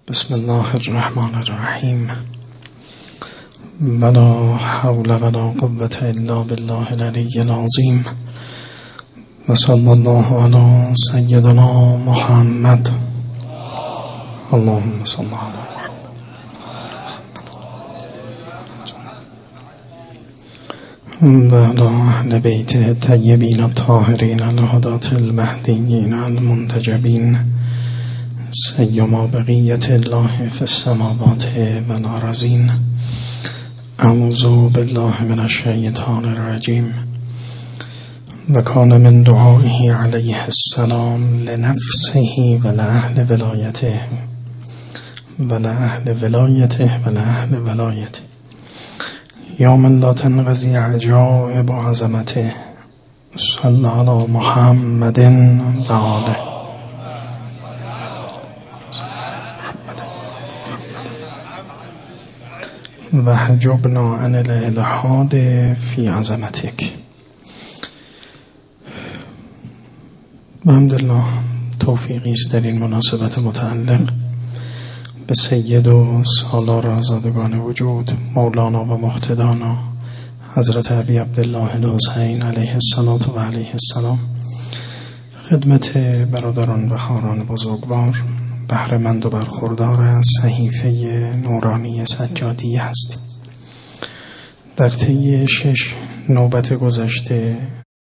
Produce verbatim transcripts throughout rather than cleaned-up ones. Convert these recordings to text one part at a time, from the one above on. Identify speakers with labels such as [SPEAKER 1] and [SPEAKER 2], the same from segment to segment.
[SPEAKER 1] بسم الله الرحمن الرحیم. ولا حول ولا قوة الا بالله العلی العظیم. و صلی الله علی سیدنا محمد. اللهم صل علی محمد و علی اهل بیته الطیبین الطاهرین الهداة المهدیین المنتجبین، سیما بقیت الله فی السماوات و الارضین. اعوذ بالله من الشیطان الرجیم. و کان من دعائه علیه السلام لنفسه و لأهل ولایته و لأهل ولایته و لأهل ولایته یا من لا تنقضی عجائب عظمته. صلی علی محمد و آله. و حجبنا عن الالحاد فی عظمتک. الحمدلله توفیقی است در این مناسبت متعلق به سید و سالار آزادگان وجود مولانا و مقتدانا حضرت ابی عبدالله الحسین علیه الصلاة و علیه السلام، خدمت برادران و خواهران بزرگوار بهره‌مند و برخوردار از صحیفه نورانی سجادی هستیم. در طی شش نوبت گذشته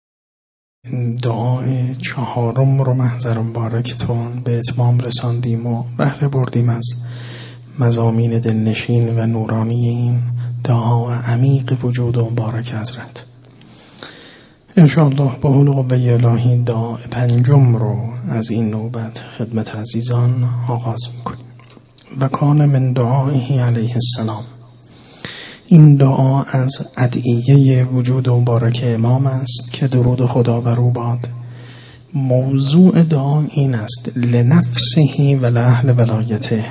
[SPEAKER 1] دعای چهارم رو محضر مبارکتون به اتمام رساندیم و بهره بردیم از مضامین دلنشین و نورانی این دعا عمیق وجود و مبارک حضرت. انشاءالله با حول قوه الهی دعا پنجم رو از این نوبت خدمت عزیزان آغاز میکنیم. و کان من دعائه علیه السلام. این دعا از ادعیه وجود و مبارک امام است که درود خدا بر او باد. موضوع دعا این است: لنفسه و لأهل ولایته.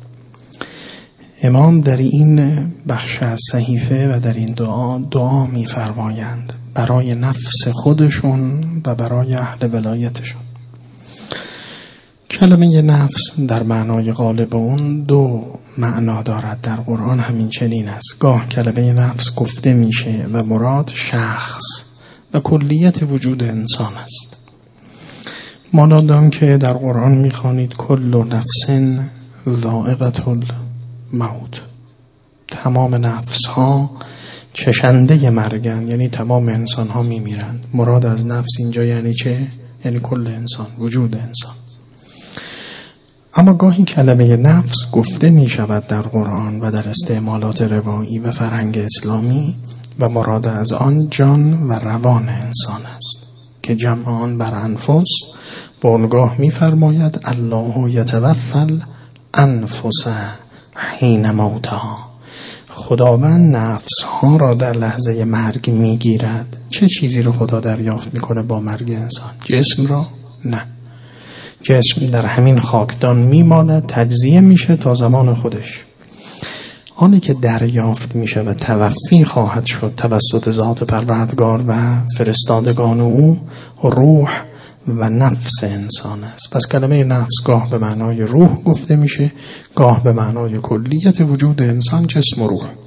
[SPEAKER 1] امام در این بخش از صحیفه و در این دعا دعا می‌فرمایند برای نفس خودشون و برای اهل ولایتشون. کلمه نفس در معنای غالب اون دو معنا دارد. در قرآن همین چنین است. گاه کلمه نفس گفته میشه و مراد شخص و کلیت وجود انسان است. مانند که در قرآن میخوانید کل نفس ذائقة الموت. تمام نفس ها چشنده مرگن، یعنی تمام انسان ها میمیرند. مراد از نفس اینجا یعنی چه؟ یعنی کل انسان، وجود انسان. اما گاهی کلمه نفس گفته می شود در قرآن و در استعمالات روایی و فرهنگ اسلامی و مراد از آن جان و روان انسان است که جمع آن بر انفس با اونگاه می فرماید الله یتوفی الانفس حین موتها. خداوند نفس ها را در لحظه مرگ می گیرد. چه چیزی رو خدا دریافت می کنه با مرگ انسان؟ جسم را؟ نه. جسم در همین خاکدان میماند، تجزیه میشه تا زمان خودش. آنی که دریافت میشه و توفی خواهد شد توسط ذات پروردگار و فرستادگان او، روح و نفس انسان است. پس کلمه نفس گاه به معنای روح گفته میشه، گاه به معنای کلیت وجود انسان، جسم و روح.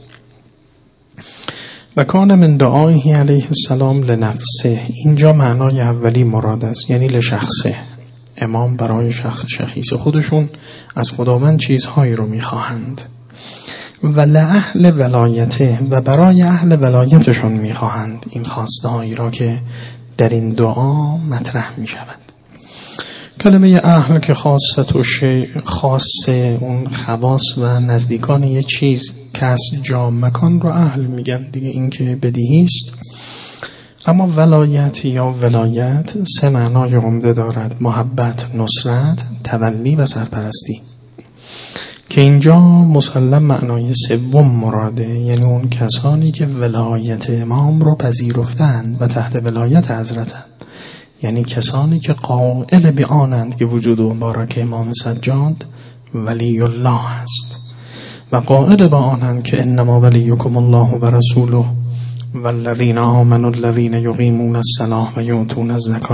[SPEAKER 1] و کان من دعائه علیه السلام لنفسه. اینجا معنای اولی مراد است، یعنی لشخصه. امام برای شخص شخیص خودشون از خداوند چیزهایی رو میخواهند و لأهل ولایته و برای اهل ولایتشون میخواهند این خواسته هایی را که در این دعا مطرح میشود. کلمه اهل که خاصت و شیء، خاص اون خواص و نزدیکان یه چیز، کس، جا، مکان رو اهل میگن دیگه، این که بدیهی است. اما ولایت یا ولایت سه معنای عمده دارد: محبت، نصرت، تولی و سرپرستی، که اینجا مسلم معنای سوم مراده، یعنی اون کسانی که ولایت امام رو پذیرفتند و تحت ولایت حضرتند، یعنی کسانی که قائل به آنند که وجود مبارک امام سجاد ولی الله است و قائل به آنند که انما ولیکم الله و رسوله والذین آمنوا الذین یقیمون الصلاة و یؤتون الزکاة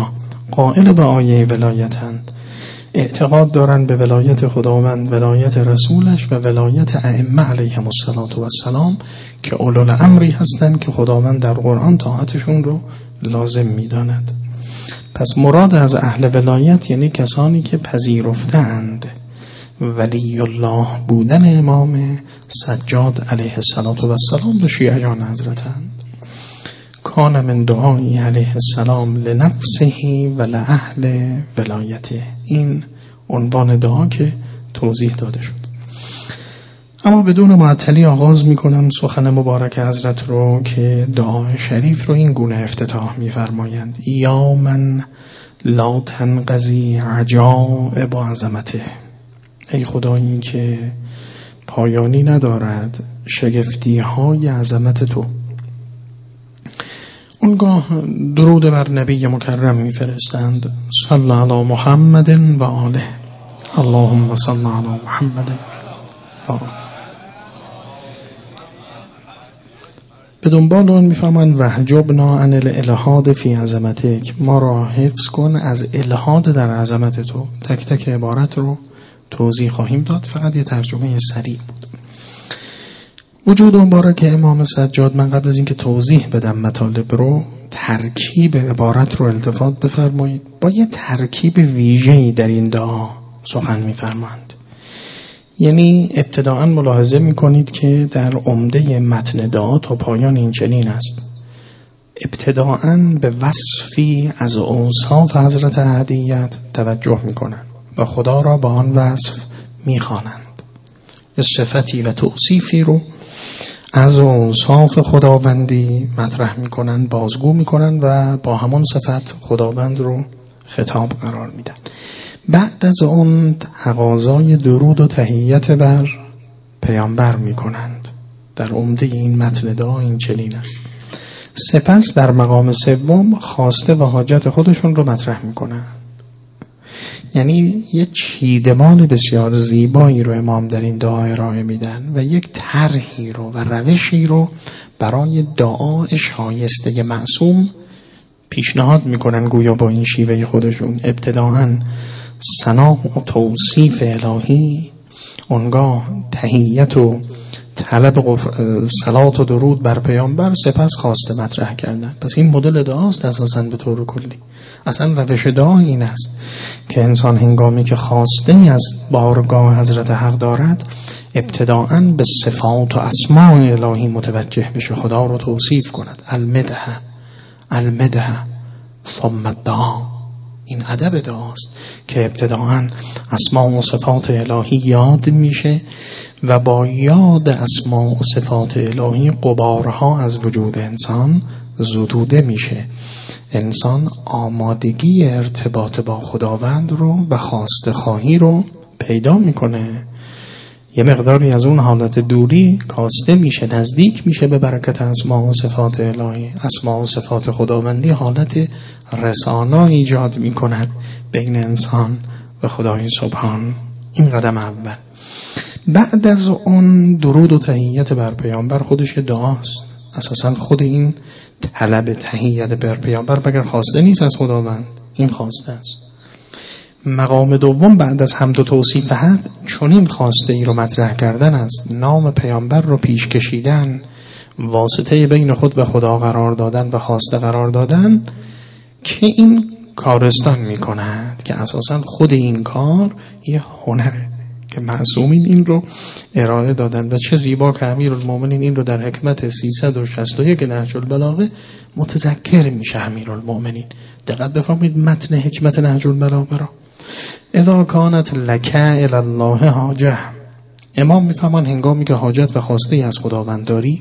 [SPEAKER 1] قائل به آیه ولایتند، اعتقاد دارن به ولایت خداوند، ولایت رسولش و ولایت ائمه علیهم السلام که اولوالامری هستند که خداوند در قرآن طاعتشون رو لازم میداند. پس مراد از اهل ولایت یعنی کسانی که پذیرفتند ولی الله بودن امام سجاد علیه السلام به شیعیان حضرتند. کان من دعایی علیه السلام لنفسه و لأهل ولایته، این عنوان دعا که توضیح داده شد. اما بدون معطلی آغاز میکنم سخن مبارک حضرت رو که دعای شریف رو این گونه افتتاح میفرمایند: یا من لا تنقضی عجائب عظمته، ای خدایی که پایانی ندارد شگفتی های عظمت تو. اونگاه درود بر نبی مکرم میفرستند: صلی علی محمد و آله، اللهم صل علی محمد و آله. به دنبال اون میفهمند وحجبنا عن الالحاد فی عظمتک، ما را حفظ کن از الحاد در عظمت تو. تک تک عبارت رو توضیح خواهیم داد، فقط یه ترجمه سریع بود. وجود مبارک امام سجاد، من قبل از اینکه توضیح بدم مطالب رو، ترکیب عبارت رو التفات بفرمایید. با یه ترکیب ویژه‌ای در این دعا سخن می‌فرمایند. یعنی ابتداءً ملاحظه می‌کنید که در عمده متن دعا تا پایان این چنین است: ابتداءً به وصفی از اوصاف حضرت احدیت توجه می‌کنند و خدا را با آن وصف می‌خوانند. صفتی و توصیفی رو از اوصاف خداوندی مطرح میکنن، بازگو میکنن و با همون صفت خداوند رو خطاب قرار میدن. بعد از اون تقاضای درود و تحیت بر پیامبر میکنند. در عمده این متن دعا این چنین است. سپس در مقام سوم خواسته و حاجت خودشون رو مطرح میکنن. یعنی یک چیدمان بسیار زیبایی رو امام در این دعا ارائه میدن و یک طرحی رو و روشی رو برای دعای شایسته معصوم پیشنهاد میکنن، گویا با این شیوه خودشون. ابتداءً ثنا و توصیف الهی، اونگاه تحیت و طلب صلات و درود بر پیامبر، سپس خواسته مطرح کردن. پس این مدل دعاست اساساً به طور کلی. اصلا روش دعا این است که انسان هنگامی که خواسته از بارگاه حضرت حق دارد، ابتداءً به صفات و اسماء الهی متوجه بشه، خدا رو توصیف کند. المدح المدح ثم الدعا، این ادب دعاست که ابتداءً اسماء و صفات الهی یاد میشه و با یاد اسماء و صفات الهی غبارها از وجود انسان زدوده میشه. انسان آمادگی ارتباط با خداوند رو و خواست خواهی رو پیدا میکنه. یه مقداری از اون حالت دوری کاسته میشه، نزدیک میشه به برکت اسماء و صفات الهی. اسماء و صفات خداوندی حالت رسانا ایجاد میکند بین انسان و خدای سبحان. این قدم اول. بعد از اون درود و تحیت بر پیامبر خودش دعاست. اساساً خود این طلب تحیت بر پیامبر مگر خواسته نیست از خداوند؟ این خواسته است. مقام دوم بعد از حمد و توصیف حق چون این خواسته ای رو مطرح کردن است، نام پیامبر رو پیش کشیدن، واسطه بین خود و خدا قرار دادن و خواسته قرار دادن، که این کارستان می کند که اساساً خود این کار یه هنره که معصومین این رو ارائه دادن. و چه زیبا که امیرالمومنین این رو در حکمت سیصد و شصت و یک نهج البلاغه متذکر میشه. امیرالمومنین دقت بفرمایید متن حکمت نهج البلاغه را: اذا کانت لک الی الله حاجه، امام میفهمان هنگامی که حاجت و خواسته از خداوند داری،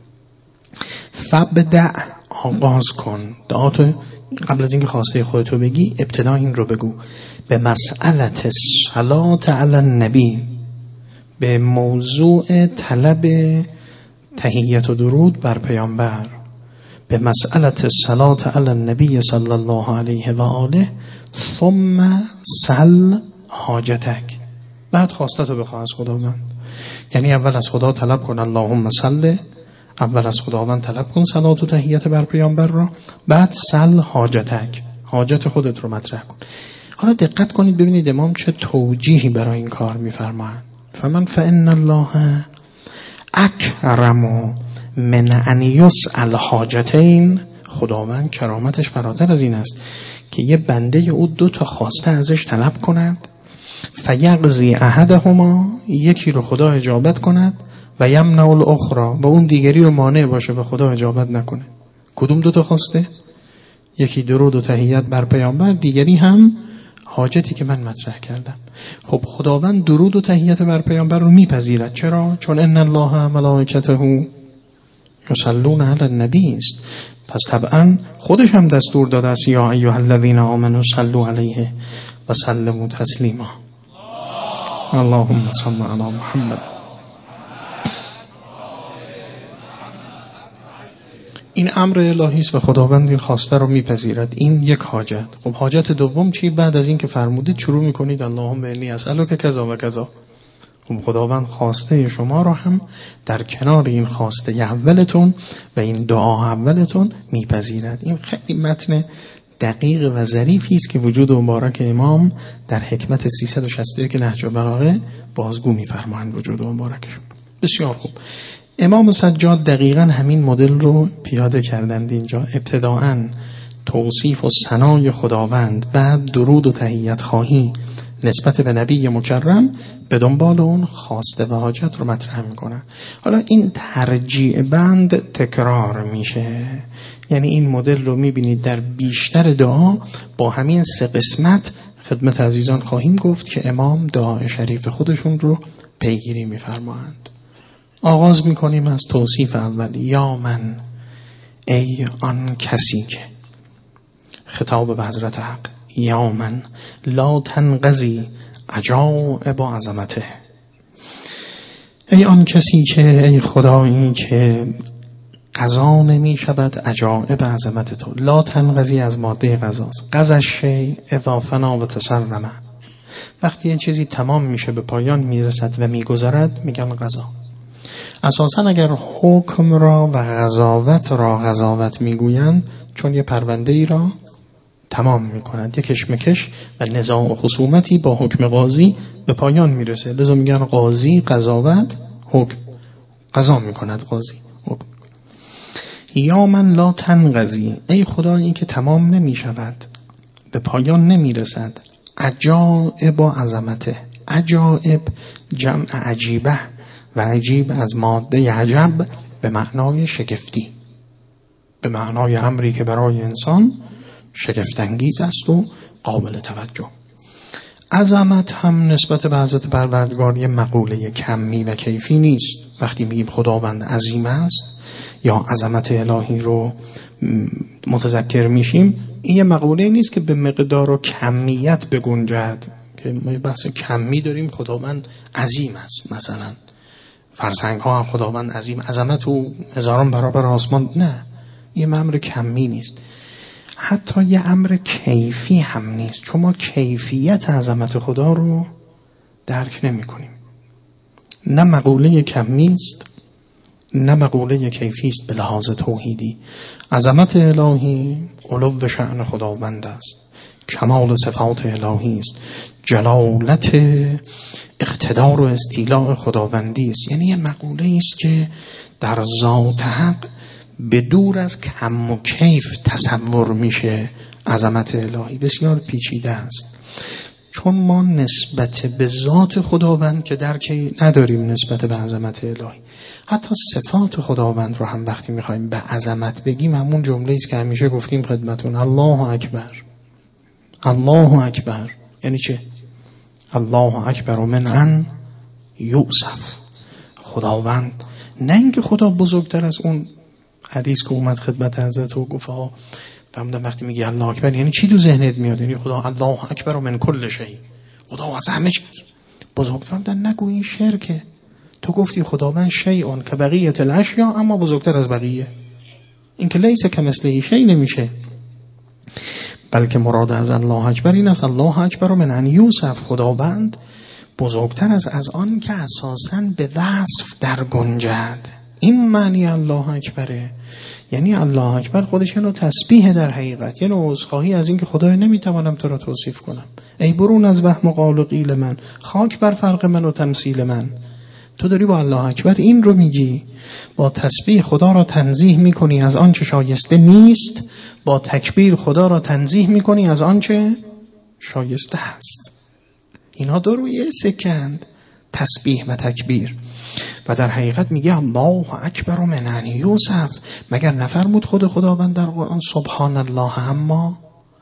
[SPEAKER 1] فبدع، آغاز کن دعاتو. قبل از اینکه خواسته خودتو بگی ابتدا این رو بگو: به مسئلت صلات علی النبی، به موضوع طلب تحیت و درود بر پیامبر، به مسئلت صلات علی النبی صلی الله علیه و آله، ثم سل حاجتک، بعد خواسته تو بخواه از خداوند. یعنی اول از خدا طلب کن اللهم صل، اول از خداوند طلب کن صلات و تحیت بر پیامبر را، بعد سل حاجتک، حاجت خودت رو مطرح کن. حالا دقت کنید ببینید امام چه توجیهی برای این کار می‌فرمایند. فمن فإن الله اکرم من ان یسأل حاجتین. خداوند کرامتش فراتر از این است که یه بنده او دو تا خواسته ازش طلب کند، فیقضی احدهما، یکی رو خدا اجابت کند، و یمنع الاخری، و اون دیگری رو مانع باشه به خدا اجابت نکنه. کدوم دو تا خواسته؟ یکی درود و تحیت بر پیامبر، دیگری هم حاجتی که من مطرح کردم. خب خداوند درود و تحیت بر پیامبر رو میپذیرد. چرا؟ چون ان الله ملائکته یصلون علی النبی است. پس طبعا خودش هم دستور داده است یا ایها الذین آمنوا صلوا علیه و سلموا تسلیما. اللهم صل علی محمد. این امر الهی است و خداوند این خواسته رو میپذیرد. این یک حاجت. خب حاجت دوم چی؟ بعد از این که فرمودید شروع میکنید اللهم انی اسألک کذا و کذا. خب خداوند خواسته شما رو هم در کنار این خواسته اولتون و این دعا اولتون میپذیرد. این خیلی متن دقیق و ظریفی است که وجود مبارک امام در حکمت سیصد و شصت و یک نهج البلاغه بازگو میفرمایند وجود مبارکشون. بسیار خوب. امام سجاد دقیقاً همین مدل رو پیاده کردند اینجا. ابتداءً توصیف و ثنای خداوند، بعد درود و تحیت خواهی نسبت به نبی مکرم، به دنبال اون خواسته و حاجت رو مطرح میکنن. حالا این ترجیع بند تکرار میشه، یعنی این مدل رو میبینید در بیشتر دعا با همین سه قسمت خدمت عزیزان خواهیم گفت که امام دعای شریف خودشون رو پیگیری میفرمایند. آغاز میکنیم از توصیف اول. یا من، ای آن کسی که، خطاب به حضرت حق، یا من لا تنقضی عجائب عظمته، ای آن کسی که، ای خدایی که قضا نمی شود عجائب عظمت تو. لا تنقضی از ماده قضاست. قضاش شی اضافنا و تسرمه، وقتی یه چیزی تمام میشه به پایان میرسد و میگذرد میگن قضا. اساساً اگر حکم را و قضاوت را قضاوت میگویند چون یه پرونده ای را تمام میکنند، یک کشمکش و نزاع و خصومتی با حکم قاضی به پایان میرسه، لذا میگن قاضی قضاوت حکم قضا میکند قاضی حکم. یا من لا تنقضی، ای خدایی که تمام نمیشود به پایان نمیرسد عجائب و عظمته. عجائب جمع عجیبه و عجیب از ماده عجب به معنای شگفتی، به معنای امری که برای انسان شگفت‌انگیز است و قابل توجه. عظمت هم نسبت به حضرت پروردگار یه مقوله کمی و کیفی نیست. وقتی میگیم خداوند عظیم است یا عظمت الهی رو متذکر میشیم، این یه مقوله نیست که به مقدار و کمیت بگنجد که ما بحث کمی داریم خداوند عظیم است، مثلا فرسنگ ها هم خداوند عظیم، عظمت او هزاران برابر آسمان. نه، این امر کمی نیست، حتی یه امر کیفی هم نیست، چون ما کیفیت عظمت خدا رو درک نمی کنیم. نه مقوله کمی است نه مقوله کیفی است. به لحاظ توحیدی عظمت الهی علو شأن خداوند است، کمال صفات الهی است، جلالت اقتدار و استیلاء خداوندی است. یعنی یه مقوله است که در ذات حق به دور از کم و کیف تصور میشه. عظمت الهی بسیار پیچیده است، چون ما نسبت به ذات خداوند که درکی نداریم نسبت به عظمت الهی. حتی صفات خداوند رو هم وقتی میخوایم به عظمت بگیم، همون جمله است که همیشه گفتیم خدمتون، الله اکبر. الله اکبر یعنی چه؟ الله اکبر من ان یوصف. خداوند، نه اینکه خدا بزرگتر از اون حدیث که اومد خدمت حضرت و گفت ها فهمیدم وقتی میگی الله اکبر یعنی چی تو ذهنت میاد؟ یعنی خدا الله اکبر من کل شی، خدا از همه چیز بزرگتر. در نگو این شرکه. تو گفتی خداوند شیء که بقیت الاشیا، اما بزرگتر از بقیه. این که لیس کمثله شیء نمیشه، بلکه مراد از الله اکبر این است الله اکبر من ان یوصف. خداوند بزرگتر از از آن که اساساً به وصف در گنجد. این معنی الله اکبره. یعنی الله اکبر خودش نوع تسبیح در حقیقت، یه نوع عذرخواهی از این که خدای نمیتوانم تو را توصیف کنم، ای برون از وهم و قال و قیل من، خاک بر فرق من و تمثیل من. تو داری با الله اکبر این رو میگی، با تسبیح خدا را تنزیه میکنی از آنچه شایسته نیست، با تکبیر خدا را تنزیه میکنی از آنچه شایسته است. اینا دو روی سکند، تسبیح و تکبیر. و در حقیقت میگه الله اکبر من ان یوصف. مگر نفرمود خود خداوند در قرآن سبحان الله عما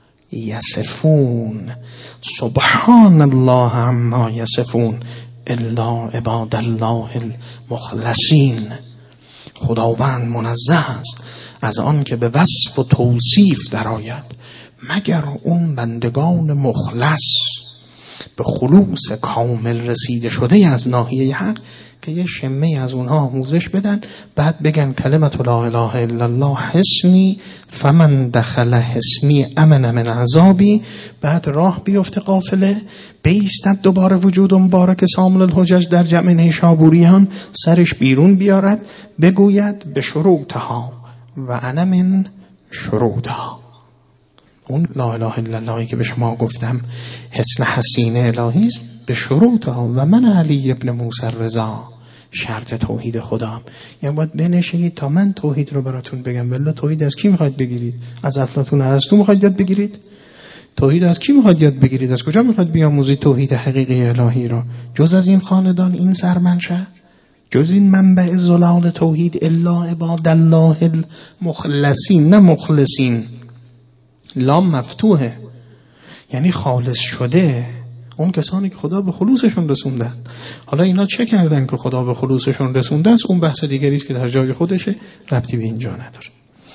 [SPEAKER 1] یصفون، سبحان الله عما یصفون الا عباد الله المخلصین. خداوند منزه است از آن که به وصف و توصیف درآید مگر اون بندگان مخلص، به خلوص کامل رسیده شده از ناحیه حق، که یه شمه از اونها آموزش بدن، بعد بگن کلمت لا اله الا الله حسنی فمن دخل حسنی امن من عذابی، بعد راه بیفته قافله، بیستد دوباره وجود مبارک سامل الحجج در جمع نیشابوریان، سرش بیرون بیارد بگوید به شروطها و انا من شروطها. اون لا اله الا اللهی که به شما گفتم حسن حسین الهی است، به شروطها و من علی ابن موسی رضا، شرط توحید خدا. یعنی باید بنشینید تا من توحید رو براتون بگم. والله توحید از کی میخواید بگیرید؟ از افلاطون ارسطو میخواید یاد بگیرید؟ توحید از کی میخواید یاد بگیرید؟ از کجا میخواید بیاموزید توحید حقیقی الهی رو؟ جز از این خاندان، این سرمنشأ، جز این منبع زلال توحید الا عباد الله المخلصین، نه مخلصین، لام مفتوحه یعنی خالص شده، اون کسانی که خدا به خلوصشون رسونده. حالا اینا چه کردن که خدا به خلوصشون رسونده است؟ اون بحث دیگری است که در جای خودشه، ربطی به اینجا نداره.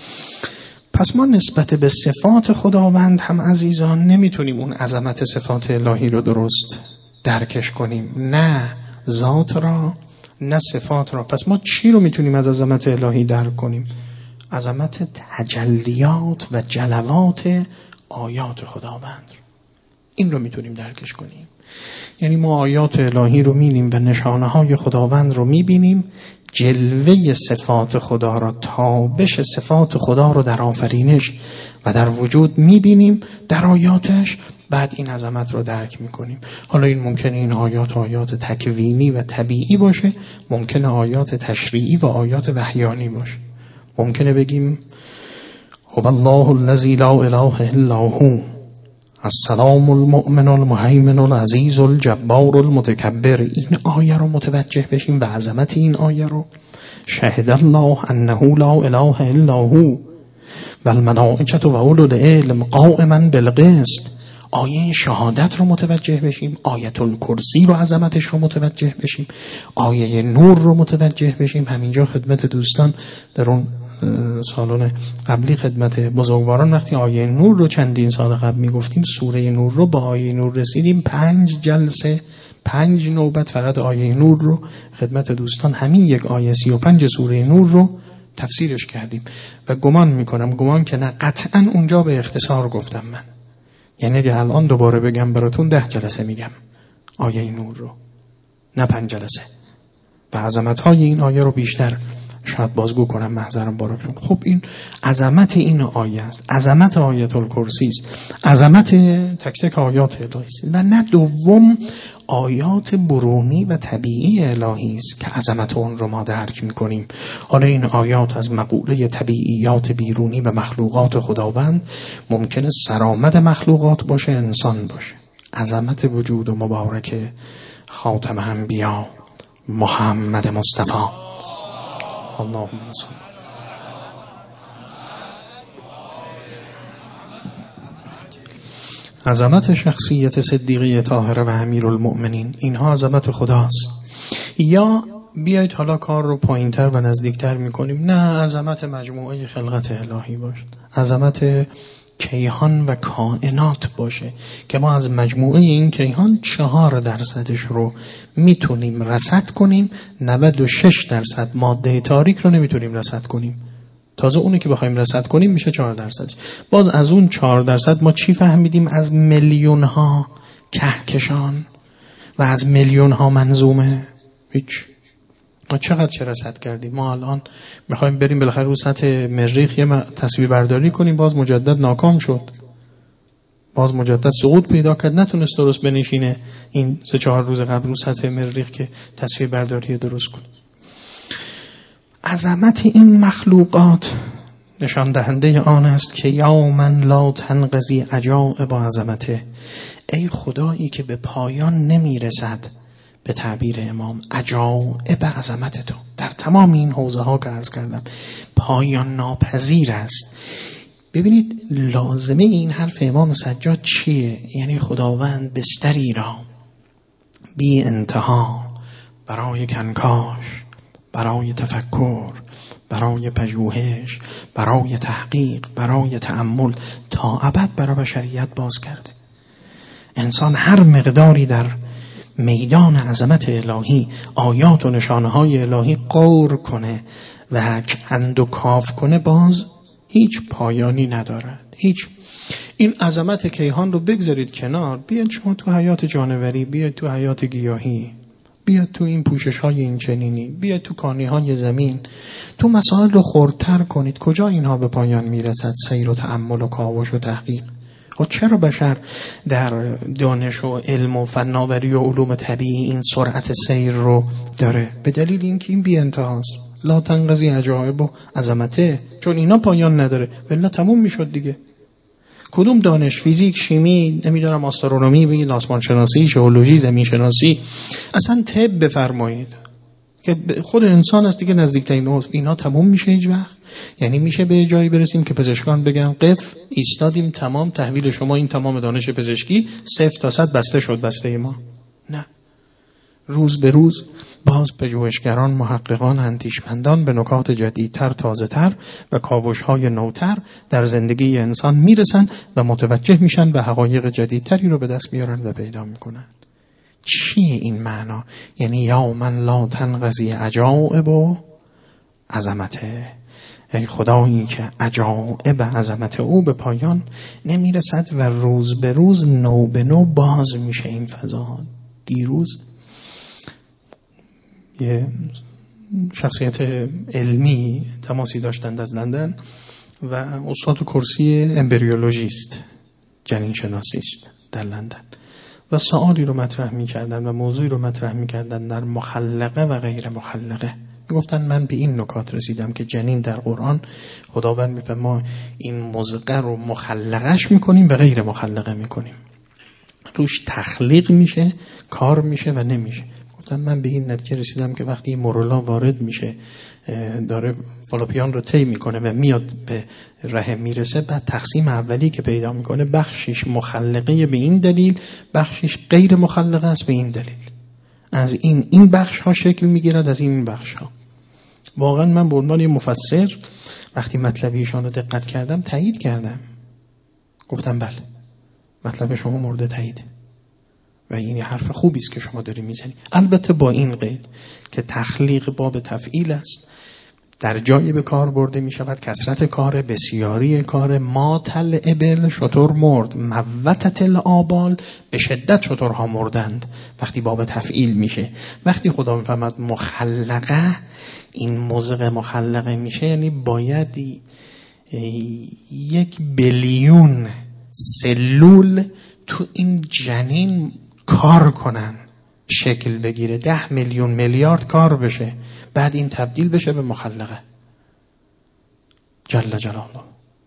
[SPEAKER 1] پس ما نسبت به صفات خداوند هم عزیزان نمیتونیم اون عظمت صفات الهی رو درست درکش کنیم، نه ذات را نه صفات را. پس ما چی رو میتونیم از عظمت الهی درک کنیم؟ عظمت تجلیات و جلوات آیات خداوند، این رو میتونیم درکش کنیم. یعنی ما آیات الهی رو میبینیم و نشانه های خداوند رو میبینیم، جلوه صفات خدا را، تابش صفات خدا رو در آفرینش و در وجود میبینیم در آیاتش، بعد این عظمت رو درک میکنیم. حالا این ممکنه این آیات آیات تکوینی و طبیعی باشه، ممکنه آیات تشریعی و آیات وحیانی باشه. ممکنه بگیم هو الله الذی لا اله الا هو السلام المؤمن المهیمن العزیز الجبار المتکبر. این آیه رو متوجه بشیم و عظمت این آیه رو، شهد الله انه لا اله الا هو و الملائکه و اولو العلم قائما بالقسط. آیه شهادت رو متوجه بشیم، آیت الکرسی رو عظمتش رو متوجه بشیم، آیه نور رو متوجه بشیم. همینجا خدمت دوستان در اون سالن قبلی خدمت بزرگواران وقتی آیه نور رو چندین سال قبل میگفتیم، سوره نور رو با آیه نور رسیدیم، پنج جلسه پنج نوبت فقط آیه نور رو خدمت دوستان، همین یک آیه سی و پنج سوره نور رو تفسیرش کردیم. و گمان میکنم گمان که نه قطعا اونجا به اختصار گفتم من، یعنی اگه الان دوباره بگم براتون ده جلسه میگم آیه نور رو، نه پنج جلسه. و عظمت‌های این آیه رو بیشتر شاید بازگو کنم، محضرم براتون. خب این عظمت این آیه است، عظمت آیت الکرسی است، عظمت تک تک آیات الهی است. و نه دوم آیات برونی و طبیعی الهی است که عظمت اون رو ما درک می‌کنیم. حالا این آیات از مقوله طبیعیات بیرونی و مخلوقات خداوند، ممکنه سرآمد مخلوقات باشه، انسان باشه. عظمت وجود و مبارک خاتم انبیا محمد مصطفی اللهم صل. عظمت شخصیت صدیقه طاهره و امیرالمؤمنین، اینها عظمت خداست. یا بیایید حالا کار رو پایین‌تر و نزدیکتر می‌کنیم، نه عظمت مجموعه خلقت الهی باشه، عظمت کیهان و کائنات باشه که ما از مجموعه این کیهان چهار درصدش رو میتونیم رصد کنیم، نود و شش درصد ماده تاریک رو نمیتونیم رصد کنیم. تازه اونی که بخوایم رصد کنیم میشه چهار درصد. باز از اون چهار درصد ما چی فهمیدیم؟ از میلیون ها کهکشان و از میلیون ها منظومه هیچ. ما چقدر چه رصد کردیم. ما الان میخوایم بریم بالاخره رو سطح مریخ یه تصویر برداری کنیم، باز مجدد ناکام شد، باز مجدد سقوط پیدا کرد، نتونست درست بنشینه این سه چهار روز قبل رو سطح مریخ که تصویر برداری درست کنه. عظمت این مخلوقات نشان دهنده آن است که یا من لا تنقضی عجائب عظمته، ای خدایی که به پایان نمیرسد، به تعبیر امام عجائب عظمت تو در تمام این حوزه ها که عرض کردم پایان ناپذیر است. ببینید لازمه این حرف امام سجاد چیه؟ یعنی خداوند بستری را بی انتها برای کنکاش، برای تفکر، برای پژوهش، برای تحقیق، برای تأمل تا ابد برای بشریت باز کرده. انسان هر مقداری در میدان عظمت الهی آیات و نشانه های الهی غور کنه و کند و کاف کنه باز هیچ پایانی ندارد. هیچ. این عظمت کیهان رو بگذارید کنار، بیاید شما تو حیات جانوری، بیاید تو حیات گیاهی، بیاید تو این پوشش های این چنینی، بیاید تو کانی های زمین، تو مسائل رو خردتر کنید. کجا اینها به پایان میرسد؟ سیر و تأمل و کاوش و تحقیق. و چرا بشر در دانش و علم و فناوری و علوم طبیعی این سرعت سیر رو داره؟ به دلیل اینکه این بی انتهاست. لا تنقضی عجائب و عظمته، چون اینا پایان نداره، ولی تموم میشد دیگه. کدوم دانش، فیزیک، شیمی، نمیدونم آسترونومی، بگید آسمان شناسی، ژئولوژی، زمین شناسی، اصلا طب بفرمایید که خود انسان است دیگه نزدیکترین عضو، اینا تموم میشه هیچ وقت؟ یعنی میشه به جایی برسیم که پزشکان بگن قف ایستادیم، تمام، تحویل شما این تمام دانش پزشکی صفر تا صد بسته شد بسته ما؟ نه. روز به روز باز پژوهشگران، محققان، اندیشمندان به نکات جدیدتر، تازه‌تر و کاوش‌های نوتر در زندگی انسان میرسن و متوجه میشن و حقایق جدیدتری رو به دست میارن و پیدا میکنن. چیه این معنا؟ یعنی یا من لا تنقضی عجائب و عظمته، ای خدایی که عجائب عظمت او به پایان نمیرسد و روز به روز نو به نو باز میشه این فضا. دیروز یه شخصیت علمی تماسی داشتند از لندن و استاد کرسی امبریولوژیست، جنین شناسی است در لندن، و سوالی رو مطرح می‌کردن و موضوعی رو مطرح می‌کردن در مخلقه و غیر مخلقه. میگفتن من به این نکات رسیدم که جنین در قرآن خداوند میگه ما این مزقه رو مخلقش میکنیم و غیر مخلقه میکنیم، روش تخلیق میشه، کار میشه و نمیشه. گفتم من به این نتیجه رسیدم که وقتی مورولا وارد میشه، داره فالوپیان رو طی میکنه و میاد به رحم میرسه، بعد تقسیم اولی که پیدا میکنه بخشش مخلقه به این دلیل، بخشش غیر مخلقه است به این دلیل. از این این بخش ها شکل میگیرد، از این بخش ها. واقعا من به عنوان مفسر وقتی مطلب ایشان رو دقت کردم تایید کردم، گفتم بله مطلب شما مورد تاییده و این حرف خوبی است که شما داری میزنی، البته با این قید که تخلیق باب تفعیل است، در جایی به کار برده می شود کثرت کار، بسیاری کار. ماتل ابل، شتر مرد، موتت الآبال، به شدت شترها مردند. وقتی باب تفعیل میشه، وقتی خدا میفهمد مخلقه، این مزق مخلقه میشه، یعنی باید یک بیلیون سلول تو این جنین کار کنن، شکل بگیره، ده میلیون میلیارد کار بشه، بعد این تبدیل بشه به مخلقه. جل جلاله.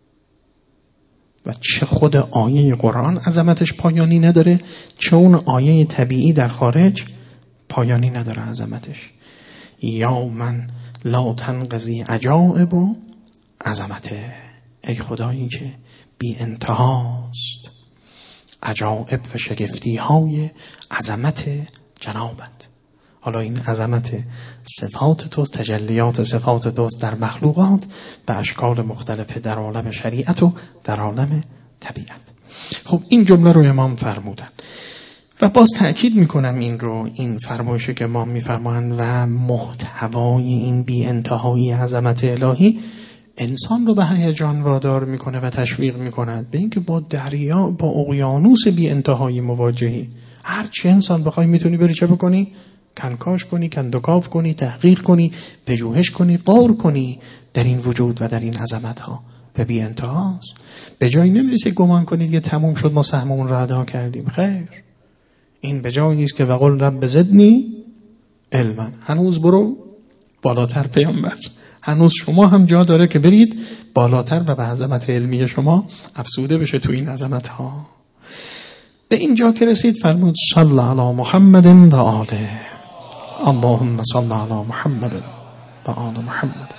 [SPEAKER 1] و چه خود آیه قرآن عظمتش پایانی نداره، چه اون آیه طبیعی در خارج پایانی نداره عظمتش. یا من لا تنقضی عجائب و عظمته، ای خدایی که بی انتهاست عجائب و شگفتی های عظمت جنابت. حالا این عظمت صفات توست، تجلیات صفات توست در مخلوقات به اشکال مختلف در عالم شریعت و در عالم طبیعت. خب این جمله رو امام فرمودن و باز تأکید میکنم این رو، این فرمایشی که امام میفرمایند و محتوای این بی انتهایی عظمت الهی انسان رو به هیجان وادار میکنه و تشویق میکند به اینکه با دریا، با اقیانوس بی انتهایی مواجهی. هر چه انسان بخوای میتونی بری چه بکنی؟ کنکاش کنی، کندوکاو کنی، تحقیق کنی، پژوهش کنی، غور کنی در این وجود و در این عظمت ها. به بی انتهاست. به جایی نمیرسه گمان کنید که تموم شد ما سهممون رو ادا کردیم. خیر، این به جایی نیست که وقل رب زدنی علما. هنوز برو بالاتر پیامبر، هنوز شما هم جا داره که برید بالاتر و به عظمت علمی شما افزوده بشه تو این عظمت ها. به اینجا که رسید فرمود صلی علی محمد و آله. اللهم صل علی محمد و آل محمد.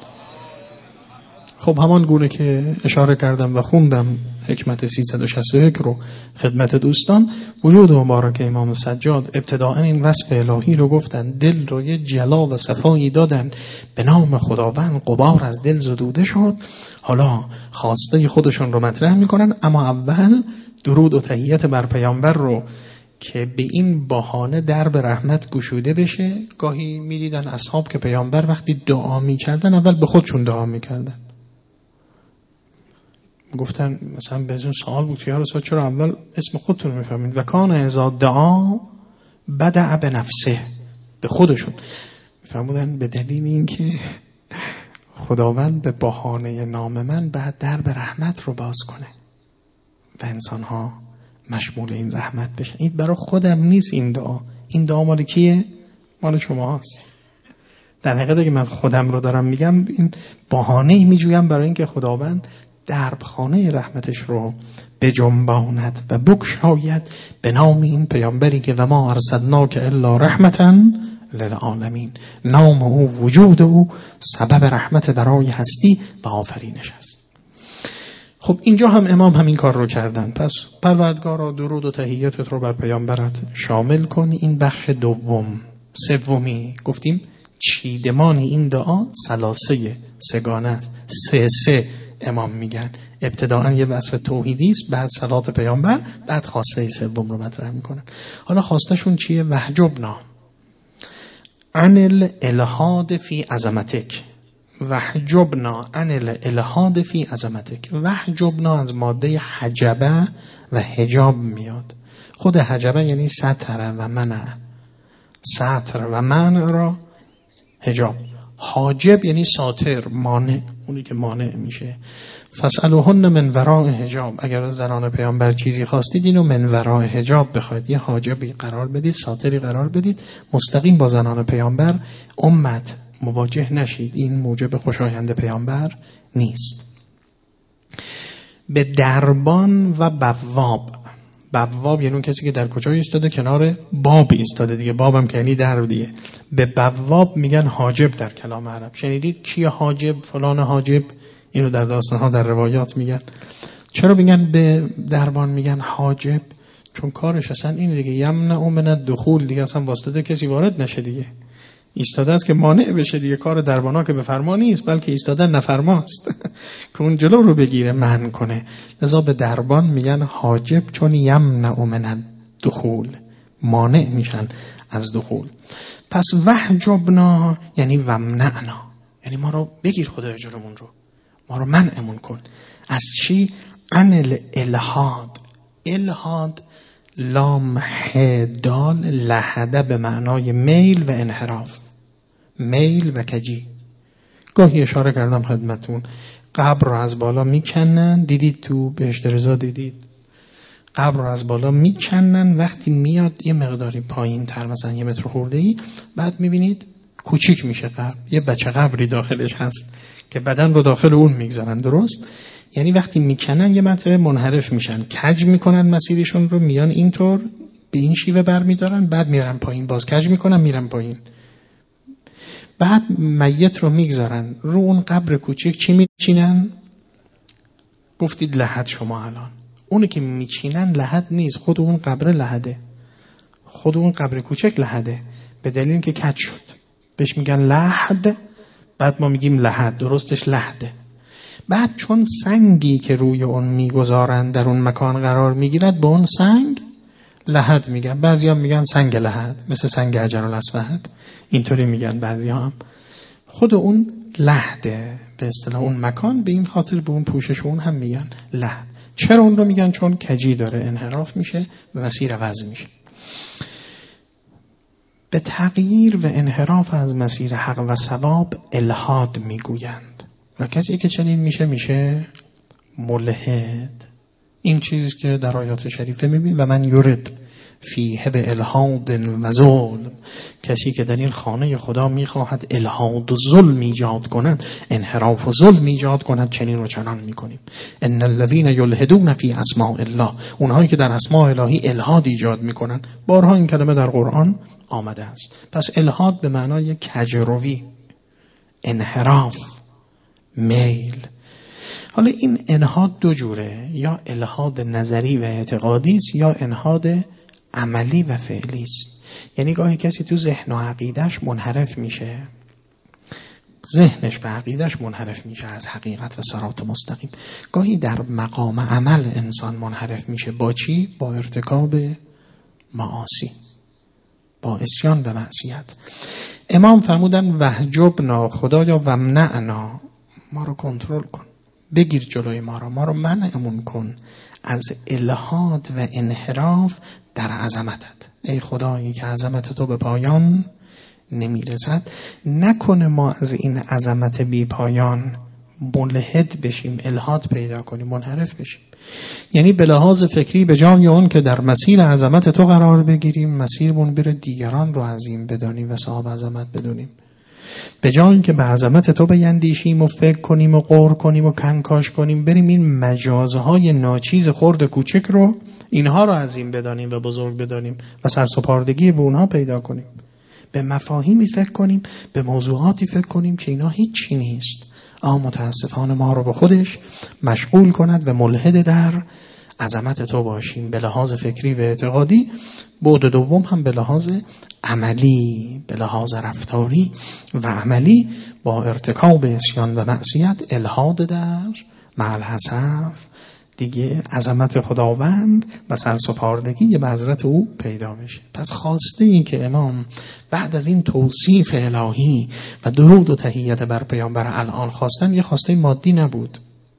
[SPEAKER 1] خب همان گونه که اشاره کردم و خوندم حکمت سیصد و شصت و یک رو خدمت دوستان، وجود مبارک امام سجاد ابتداءً این وصف الهی رو گفتن، دل رو یه جلا و صفایی دادن، به نام خداوند غبار از دل زدوده شد. حالا خواسته خودشون رو مطرح میکنن، اما اول درود و تحیت بر پیامبر رو که به این بهانه درب رحمت گشوده بشه. گاهی میدیدن اصحاب که پیامبر وقتی دعا میکردن اول به خودشون دعا میکردن. گفتن مثلا به این سوال بود که یا رسول چرا اول اسم خودتون میفهمید؟ و کان اذا دعا بدع به نفسه، به خودشون میفهمودن به دلیل این که خداوند به بهانه نام من بعد درب رحمت رو باز کنه و انسان ها مشمول این رحمت بشن. این برای خودم نیست، این دعا این دعا مال کیه؟ مال شما هست. در حقیقت که من خودم رو دارم میگم، این بهانه میجویم برای اینکه خداوند دربخانه رحمتش رو به جنباند و بگشاید به نام این پیامبری که و ما ارسلناک الا رحمتا للعالمین. نام او، وجود او سبب رحمت برای هستی و آفرینش است. خب اینجا هم امام همین کار رو کردن. پس پروردگارا درود و تحیاتت رو بر پیامبرت شامل کن. این بخش دوم. سومی گفتیم چیدمانی این دعا ثلاثه سگانه، سه سه امام میگن. ابتداءً یه وصف توحیدی است، بعد صلات پیامبر، بعد خواسته سوم رو مطرح میکنن. حالا خواستشون چیه؟ وحجبنا عن الالحاد فی عظمتک. وحجبنا عن الالحاد فی عظمتک. وحجبنا از ماده حجبه و حجاب میاد. خود حجبه یعنی ستر و منع، ستر و منع را حجاب. حاجب یعنی ساتر، مانع، اونی که مانع میشه. فاسألوهن من وراء حجاب. اگر زنان پیامبر چیزی خواستید اینو من وراء حجاب بخواید، یه حاجبی قرار بدید، ساتری قرار بدید، مستقیم با زنان پیامبر امت مواجه نشید. این موجب خوشایند پیامبر نیست. به دربان و بواب. بواب یعنی اون کسی که در کجا ایستاده؟ کنار باب ایستاده دیگه. بابم که یعنی در دیگه. به بواب میگن حاجب در کلام عرب. شنیدید کیه حاجب؟ فلان حاجب. اینو در داستانها در روایات میگن. چرا میگن به دربان میگن حاجب؟ چون کارش اصلا اینه دیگه، یمنع من الدخول، دیگه اصلا واسطه کسی وارد نشه دیگه. ایستاده است که مانع بشه دیگه. کار دربانا که به فرما نیست، بلکه ایستاده نفرماست که اون جلو رو بگیره، منع کنه. لذا به دربان میگن حاجب، چون یمنع من الدخول، مانع میشن از دخول. پس وحجبنا یعنی ومنعنا، یعنی ما رو بگیر خدای جلومون رو، ما رو منعمون کن. از چی؟ عن الالحاد. الحاد لام ح دال لحده به معنای میل و انحراف، میل و کجی. گاهی اشاره کردم خدمتون، قبر رو از بالا میکنن، دیدید تو بهشت رضا دیدید قبر رو از بالا میکنن، وقتی میاد یه مقداری پایین تر، مثلا یه متر خورده ای، بعد میبینید کوچیک میشه قبر، یه بچه قبری داخلش هست که بدن رو داخل اون میگذارن. درست؟ یعنی وقتی میکنن یه مرتبه منحرف میشن، کج میکنن مسیرشون رو، میان اینطور به این شیوه برمیدارن، بعد میرن پایین، باز کج میکنن میرن پایین. بعد میت رو میگذارن رو اون قبر کوچیک. چی میچینن؟ گفتید لحد. شما الان اونی که میچینن لحد نیست، خود اون قبر لحده، خود اون قبر کوچک لحده، به دلیل که کج شد بهش میگن لحد. بعد ما میگیم لحد، درستش لحده. بعد چون سنگی که روی اون میگذارن در اون مکان قرار میگیرد، به اون سنگ لحد میگن. بعضیا میگن سنگ لحد، مثل سنگ حجرالاسود اینطوری میگن. بعضیا هم خود اون لحده به اصطلاح اون مکان، به این خاطر به اون پوشش اون هم میگن لحد. چرا اون رو میگن؟ چون کجی داره، انحراف میشه و مسیر عوض میشه. به تغییر و انحراف از مسیر حق و ثواب الحاد میگویند و کسی که چنین میشه میشه ملحد. این چیزی که در آیات شریفه میبینید و من یرد فیه به الحاد و ظلم، کسی که در این خانه خدا میخواهد الحاد و ظلم ایجاد کند، انحراف و ظلم ایجاد کند، چنین و چنان میکنیم. ان الذين یلحدون فی اسماء الله، اونهایی که در اسماء الهی الحاد ایجاد میکنند. بارها این کلمه در قرآن آمده است. پس الحاد به معنای کجروی، انحراف، میل. حالا این الحاد دو جوره، یا الحاد نظری و اعتقادی است یا الحاد عملی و فعلی است. یعنی گاهی کسی تو ذهن و عقیدش منحرف میشه، ذهنش به عقیدش منحرف میشه از حقیقت و صراط مستقیم. گاهی در مقام عمل انسان منحرف میشه. با چی؟ با ارتکاب معاصی، با اسیان به معصیت. امام فرمودن وحجبنا، خدایا ومنعنا، ما رو کنترل کن، بگیر جلوی ما رو، ما رو منعمون کن از الحاد و انحراف در عظمتت. ای خدایی که عظمت تو به پایان نمیرسد، نکنه ما از این عظمت بی پایان ملحد بشیم، الحاد پیدا کنیم، منحرف بشیم. یعنی به لحاظ فکری به جای اون که در مسیر عظمت تو قرار بگیریم، مسیرمون بره دیگران رو عظیم بدانیم و صاحب عظمت بدونیم. به جای اینکه به عظمت تو بیندیشیم و فکر کنیم و غور کنیم و کنکاش کنیم، بریم این مجازهای ناچیز خرد کوچک رو، اینها رو عظیم بدانیم و بزرگ بدانیم و سرسپاردگی به اونها پیدا کنیم. به مفاهیمی فکر کنیم، به موضوعاتی فکر کنیم که اینا هیچی نیست، اما متاسفانه ما رو به خودش مشغول کند و ملحد در عظمت تو باشیم، به لحاظ فکری و اعتقادی. بعد دوم هم به لحاظ عملی، به لحاظ رفتاری و عملی، با ارتکاب اسیان و معصیت، الحاد در مع الحسف دیگه عظمت خداوند و سرسپاردگی به حضرت او پیدا میشه. پس خواسته این که امام بعد از این توصیف الهی و درود و تحیت بر پیامبر الان خواستن، یه خواسته مادی نبود،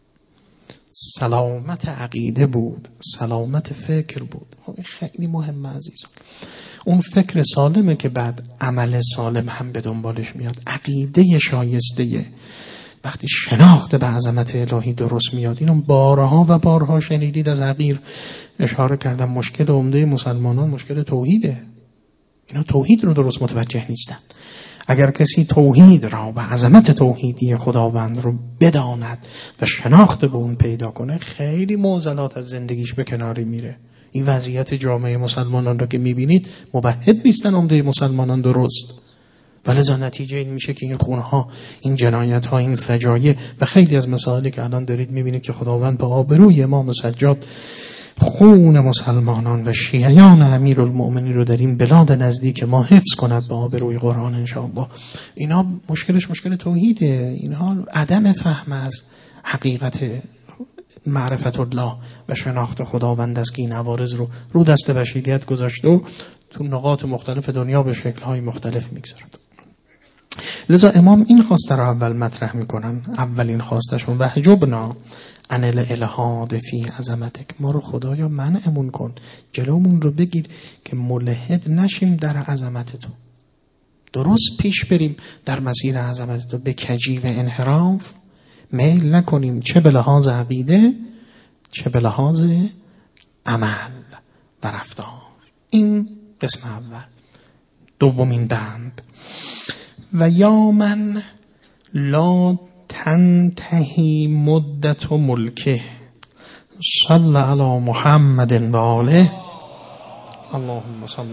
[SPEAKER 1] سلامت عقیده بود، سلامت فکر بود. خب این خیلی مهمه عزیزان. اون فکر سالمه که بعد عمل سالم هم به دنبالش میاد، عقیده شایسته. وقتی شناخت به عظمت الهی درست میاد، اینو بارها و بارها شنیدید از حقیر اشاره کردم، مشکل عمده مسلمانان مشکل توحیده. اینا توحید رو درست متوجه نیستن. اگر کسی توحید را و عظمت توحیدی خداوند رو بداند و شناخت به اون پیدا کنه، خیلی معضلات از زندگیش به کناری میره. این وضعیت جامعه مسلمانان رو که میبینید، مبهد نیستن عمده مسلمانان درست، ولذا نتیجه این میشه که این خونها، این جنایت ها، این فجایع و خیلی از مسائلی که الان دارید میبینید که خداوند با آبروی امام سجاد خون مسلمانان و شیعیان امیرالمؤمنین رو در این بلاد نزدیک ما حفظ کند با آبروی قرآن انشاءالله. اینا مشکلش مشکل توحیده، اینها عدم فهم از حقیقت معرفت الله و شناخت خداوند است که این عوارض رو رو دست بشریت گذاشته و تو نقاط مختلف دنیا به شکل‌های مختلف میگذارد. لذا امام این خواسته رو اول مطرح میکنن، اولین خواستشون وحجبنا عن الالحاد فی عظمتک، ما رو خدایا منعمون کن، جلومون رو بگیر که ملحد نشیم در عظمت تو، درست پیش بریم در مسیر عظمت تو، به کجی و انحراف میل نکنیم، چه به لحاظ عقیده چه به لحاظ عمل و رفتار. این قسم اول. دومین بند، و یا من لا تنتهی مدت و ملکه صلی علی محمد و آله اللهم صل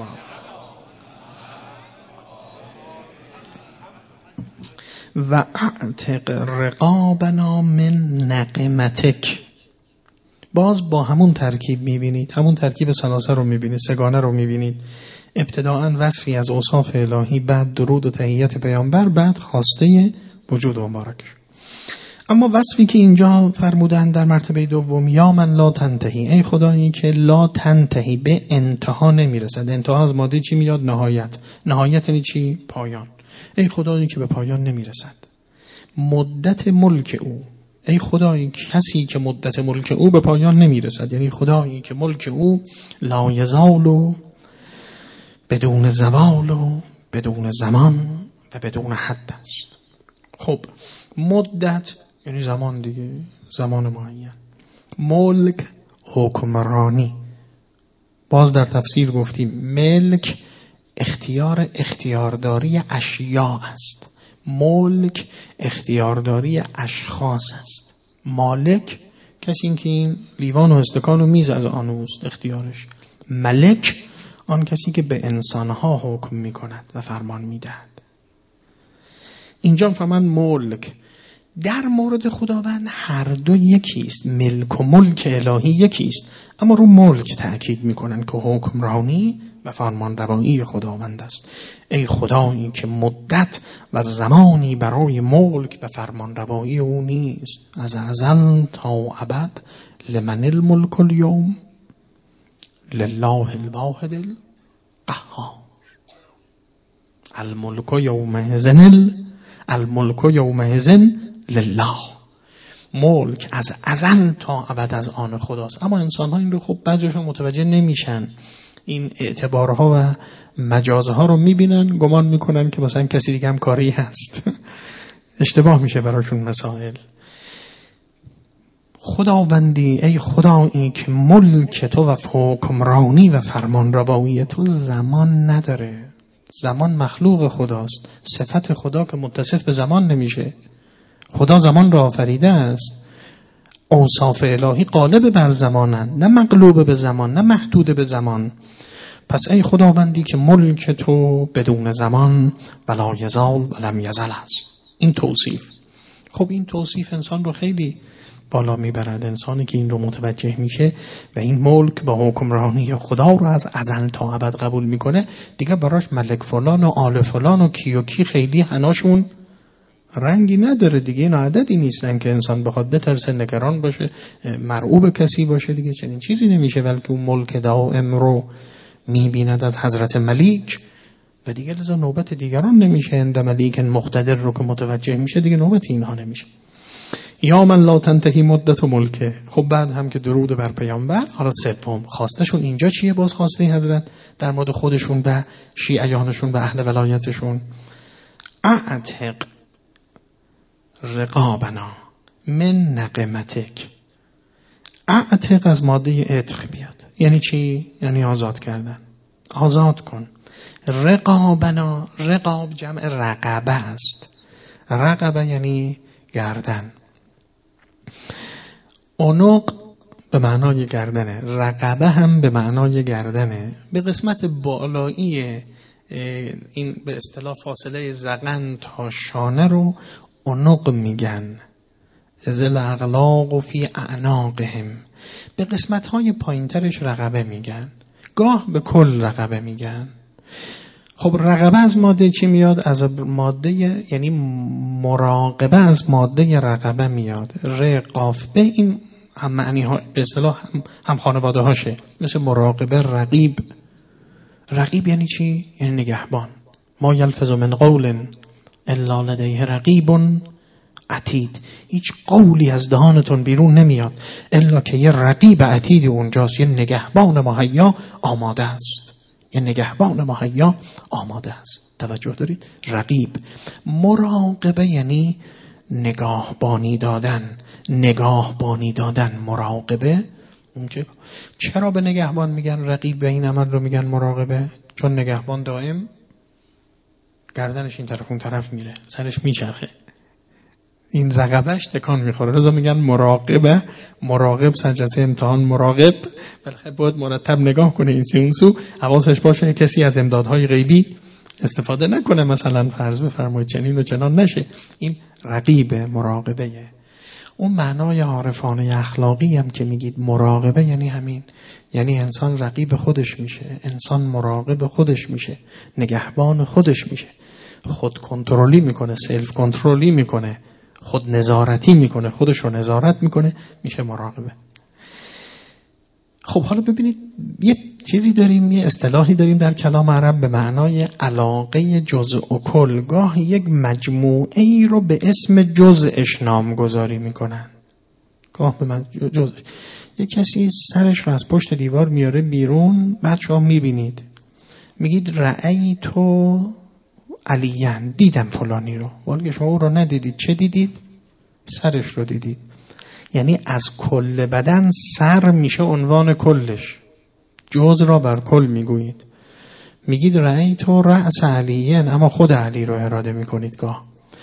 [SPEAKER 1] و اعتق رقابنا من نقمتک. باز با همون ترکیب میبینید، همون ترکیب ثلاثه رو میبینید، سگانه رو میبینید. ابتداءً وصفی از اوصاف الهی، بعد درود و تحیت پیامبر، بعد خواسته وجود و مبارکش. اما وصفی که اینجا فرمودن در مرتبه دوم، یا من لا تنتهی، ای خدایی که لا تنتهی، به انتها نمیرسد. انتها از ماده چی میاد؟ نهایت. نهایت یعنی چی؟ پایان. ای خدایی که به پایان نمیرسد. مدت ملک او، ای خدایی کسی که مدت ملک او به پایان نمیرسد، یعنی خدایی که ملک او لا یزال و بدون زوال و بدون زمان و بدون حد است. خب مدت یعنی زمان دیگه، زمان معین. ملک حکمرانی، باز در تفسیر گفتیم ملک اختیار اختیارداری اشیاء است، ملک اختیارداری اشخاص است. مالک کسی که این لیوان و استکان و میز از آن اوست اختیارش. ملک آن کسی که به انسانها حکم می کند و فرمان می دهد. اینجا فرمان ملک در مورد خداوند هر دو یکی است، ملک و ملک الهی یکی است، اما رو ملک تأکید می کنند که حکمرانی و فرمان روایی خداوند است. ای خدایی که مدت و زمانی برای ملک و فرمان روایی او نیست، از ازل تا ابد. لمن الملک اليوم لله الواحد القهار. الملک یومئذ الملک یومئذ لله. ملک از ازل تا ابد از آن خداست. اما انسان ها این رو خب بعضیشون متوجه نمیشن، این اعتبارها و مجازها رو میبینن، گمان میکنن که مثلا کسی دیگه هم کاری هست. اشتباه میشه براشون مسائل. خداوندی ای خدایی که ملک تو و حکمرانی و فرمان روایی تو زمان نداره. زمان مخلوق خداست، صفت خدا که متصف به زمان نمیشه. خدا زمان را آفریده است. اوصاف الهی غالب بر زمانند، نه مغلوب به زمان، نه محدود به زمان. پس ای خداوندی که ملک تو بدون زمان ولا یزال ولم یزل است. این توصیف. خب این توصیف انسان رو خیلی بالا میبرد. انسانی که این رو متوجه میشه و این ملک با حکمرانی خدا رو از ازل تا ابد قبول میکنه، دیگه براش ملک فلان و آل فلان و کی و کی خیلی هناشون رنگی نداره دیگه. این عددی نیستن که انسان بخواد بترسه، نگران باشه، مرعوب کسی باشه. دیگه چنین چیزی نمیشه، بلکه اون ملک دائم رو میبیند از حضرت ملیک و دیگه لذا نوبت دیگران نمیشه. اند ملیک مقتدر رو که متوجه میشه دیگه نوبت اینها نمیشه. یا من لا تنتهی مدت و ملکه. خب بعد هم که درود بر پیامبر. حالا سوم خواستشون اینجا چیه؟ باز خواسته حضرت در مورد خودشون و شیعیانشون و اهل ولایتشون. اعتق رقابنا من نقمتک. اعتق از ماده عتق بیاد. یعنی چی؟ یعنی آزاد کردن. آزاد کن. رقابنا، رقاب جمع رقبه است. رقبه یعنی گردن. عنق به معنای گردنه، رقبه هم به معنای گردنه. به قسمت بالایی این به اصطلاح فاصله ذقن تا شانه رو عنق میگن. ذل اغلاق فی اعناقهم. به قسمت های پایین ترش رقبه میگن، گاه به کل رقبه میگن. خب رقبه از ماده چی میاد؟ از ماده یعنی مراقبه از ماده رقبه میاد. رقاف به این هم معنی ها به اصطلاح هم, هم خانواده هاشه، مثل مراقبه، رقیب. رقیب یعنی چی؟ یعنی نگهبان. ما یلفظ من قول الا لدیه رقیب عتید. هیچ قولی از دهانتون بیرون نمیاد الا که یه رقیب عتید اونجاست، یه نگهبان مهیا آماده است. یه نگهبان مهیا آماده است. توجه دارید؟ رقیب. مراقبه یعنی نگاهبانی دادن. نگاهبانی دادن مراقبه. اونجا چرا به نگهبان میگن رقیب، به این عمل رو میگن مراقبه؟ چون نگهبان دائم گردنش این طرف اون طرف میره، سرش میچرخه، این رقبهش تکان میخوره. لذا میگن مراقبه. مراقب سجسه امتحان مراقب، بالاخره باید مرتب نگاه کنه این سو اون سو، حواسش باشه کسی از امدادهای غیبی استفاده نکنه، مثلا فرض بفرمایید چنین و چنان نشه. این رقیب مراقبه. اون معنای عارفانه اخلاقی هم که میگید مراقبه یعنی همین، یعنی انسان رقیب خودش میشه، انسان مراقب خودش میشه، نگهبان خودش میشه، خود کنترلی میکنه، سلف کنترلی میکنه، خود نظارتی میکنه، خودش رو نظارت میکنه، میشه مراقبه. خب حالا ببینید یه چیزی داریم، یه اصطلاحی داریم در کلام عرب به معنای علاقه جزء و کل. گاه یک مجموعه ای رو به اسم جزءش نامگذاری میکنن، گاه به من جزء. یه کسی سرش رو از پشت دیوار میاره بیرون، بچه ها میبینید، میگید رأی تو علیان، دیدم فلانی رو. ولی شما او رو ندیدید، چه دیدید؟ سرش رو دیدید. یعنی از کل بدن سر میشه عنوان کلش، جز را بر کل میگویید. میگید رأیت رأس علیین، اما خود علی رو اراده میکنید گاه.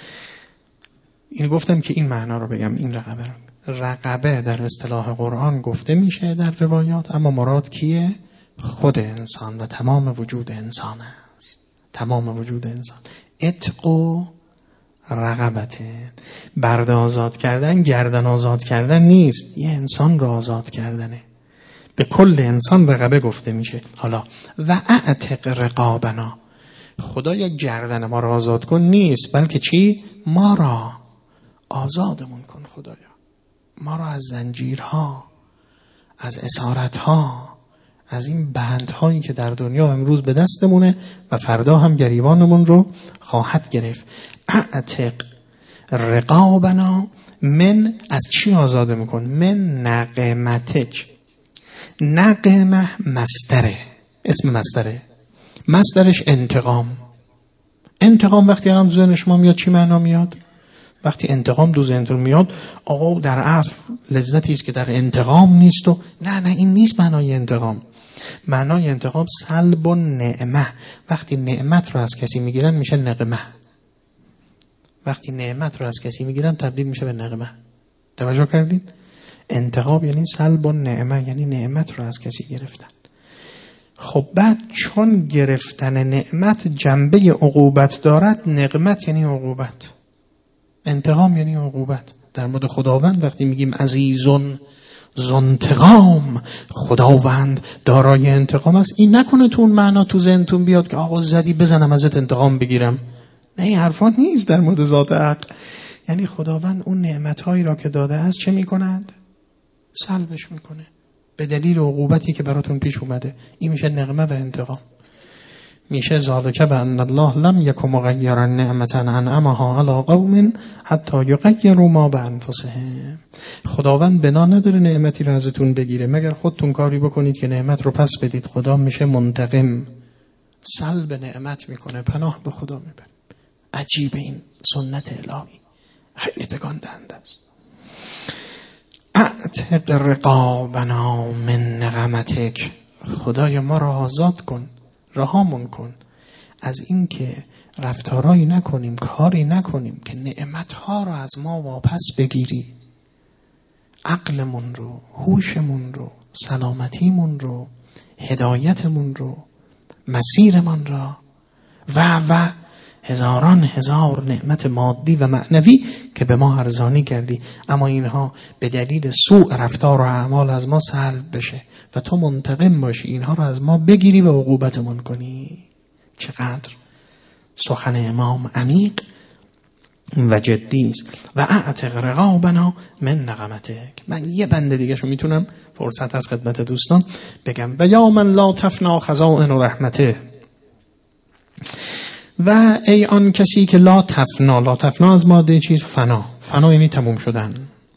[SPEAKER 1] این گفتم که این معنا رو بگم. این رقبه رقبه در اصطلاح قرآن گفته میشه در روایات، اما مراد کیه؟ خود انسان و تمام وجود انسان است. تمام وجود انسان. عتق و رقبته، برده آزاد کردن، گردن آزاد کردن نیست، یه انسان رو آزاد کردنه. به کل انسان رقبه گفته میشه. حالا و اعتق رقابنا، خدایا گردن ما رو آزاد کن نیست، بلکه چی؟ ما را آزادمون کن خدایا، ما را از زنجیرها، از اسارتها، از این بندهایی که در دنیا امروز به دستمونه و فردا هم گریبانمون رو خواهد گرفت. اعتق رقابنا، من از چی آزاده میکن؟ من نقمتک. نقمه مصدره، اسم مصدره، مصدرش انتقام. انتقام وقتی هم ذهن شما میاد چی معنا میاد؟ وقتی انتقام دو ذهنتون میاد، آقا در عفو لذتی است که در انتقام نیست. و نه نه این نیست معنای انتقام. معنای انتقام سلب و نعمه. وقتی نعمت رو از کسی میگیرن میشه نقمه، وقتی نعمت رو از کسی میگیرن تبدیل میشه به نقمه. توجه کردید؟ انتقام یعنی سلب و نعمه، یعنی نعمت رو از کسی گرفتن. خب بعد چون گرفتن نعمت جنبه عقوبت دارد، نقمت یعنی عقوبت، انتقام یعنی عقوبت. در مورد خداوند وقتی میگیم عزیزون ذوانتقام، خداوند دارای انتقام است، این نکنه تو اون معنا تو ذهنتون بیاد که آقا زدی بزنم ازت انتقام بگیرم. نه، این حرفا نیست در مورد ذات حق. یعنی خداوند اون نعمت‌هایی را که داده است چه می‌کند؟ سلبش میکنه به دلیل عقوبتی که براتون پیش اومده. این میشه نقمه و انتقام. میشه ذالک بأن الله لم یک مغیرا نعمتا انعمها علی قوم حتی یغیروا ما بانفسهم. خداوند بنا نداره نعمتی رو ازتون بگیره مگر خودتون کاری بکنید که نعمت رو پس بدید. خدا میشه منتقم، سلب نعمت میکنه. پناه به خدا میبریم. عجیب این سنت الهی، خیلی تکان دهنده است. اعتق رقابنا من نقمتک، خدای ما را آزاد کن، رهامون کن از این که رفتارایی نکنیم، کاری نکنیم که نعمتها را از ما واپس بگیری. عقلمون رو، هوشمون رو، سلامتیمون رو، هدایتمون رو، مسیرمون را و و هزاران هزار نعمت مادی و معنوی که به ما ارزانی کردی، اما اینها به دلیل سوء رفتار و اعمال از ما سلب بشه و تو منتقم باشی، اینها رو از ما بگیری و عقوبتمون کنی. چقدر سخن امام عمیق و جدی است. و اعتق رقابنا من نقمتک. من یه بند دیگه شو میتونم فرصت از خدمت دوستان بگم. و یا من لا تفنا خزائن و رحمته، و ای آن کسی که لا تفنا، لا تفنا از ماده چیز فنا، فنا یعنی تموم شدن،